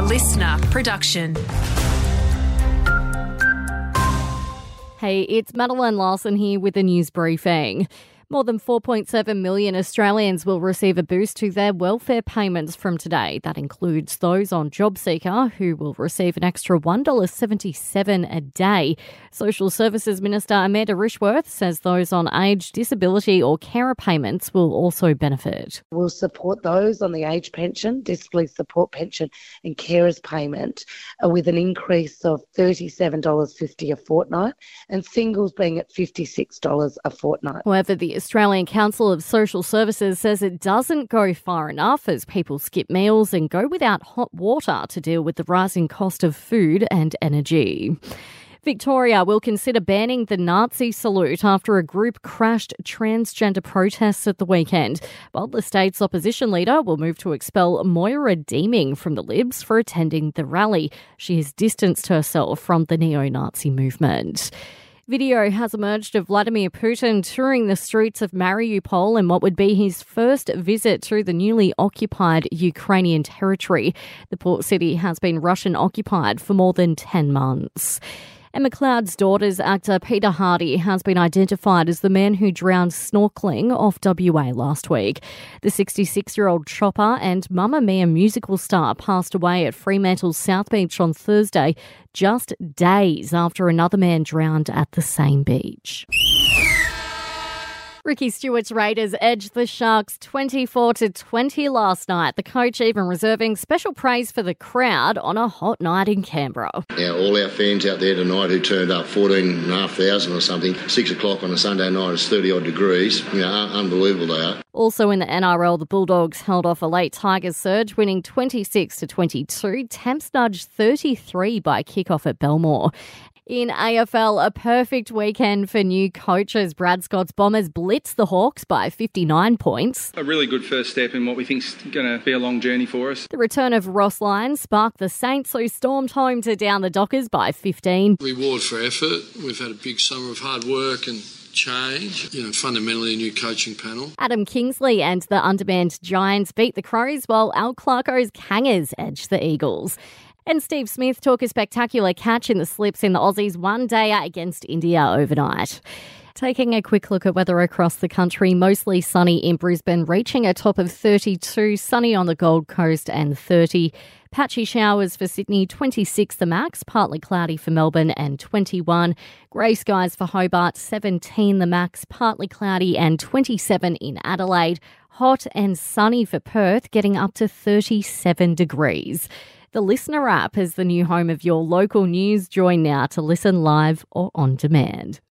listener production. Hey, it's Madeline Larson here with a news briefing. More than 4.7 million Australians will receive a boost to their welfare payments from today. That includes those on JobSeeker, who will receive an extra $1.77 a day. Social Services Minister Amanda Rishworth says those on age, disability or carer payments will also benefit. We'll support those on the age pension, disability support pension and carers payment with an increase of $37.50 a fortnight and singles being at $56 a fortnight. However, the Australian Council of Social Services says it doesn't go far enough as people skip meals and go without hot water to deal with the rising cost of food and energy. Victoria will consider banning the Nazi salute after a group crashed transgender protests at the weekend. But the state's opposition leader will move to expel Moira Deeming from the Libs for attending the rally. She has distanced herself from the neo-Nazi movement. Video has emerged of Vladimir Putin touring the streets of Mariupol in what would be his first visit to the newly occupied Ukrainian territory. The port city has been Russian-occupied for more than 10 months. Emma Cloud's daughter's actor Peter Hardy has been identified as the man who drowned snorkelling off WA last week. The 66-year-old chopper and Mamma Mia musical star passed away at Fremantle's South Beach on Thursday, just days after another man drowned at the same beach. Ricky Stewart's Raiders edged the Sharks 24-20 last night. The coach even reserving special praise for the crowd on a hot night in Canberra. Yeah, all our fans out there tonight who turned up, 14,500 or something, 6 o'clock on a Sunday night, it's 30-odd degrees. You know, unbelievable they are. Also in the NRL, the Bulldogs held off a late Tigers surge, winning 26-22. Tamps nudged 33 by kickoff at Belmore. In AFL, a perfect weekend for new coaches. Brad Scott's Bombers blitzed the Hawks by 59 points. A really good first step in what we think is going to be a long journey for us. The return of Ross Lyon sparked the Saints, who stormed home to down the Dockers by 15. Reward for effort. We've had a big summer of hard work and change, fundamentally a new coaching panel. Adam Kingsley and the undermanned Giants beat the Crows, while Al Clarko's Kangers edged the Eagles. And Steve Smith took a spectacular catch in the slips in the Aussies one-dayer against India overnight. Taking a quick look at weather across the country, mostly sunny in Brisbane, reaching a top of 32, sunny on the Gold Coast and 30. Patchy showers for Sydney, 26 the max, partly cloudy for Melbourne and 21. Grey skies for Hobart, 17 the max, partly cloudy and 27 in Adelaide. Hot and sunny for Perth, getting up to 37 degrees. The Listener app is the new home of your local news. Join now to listen live or on demand.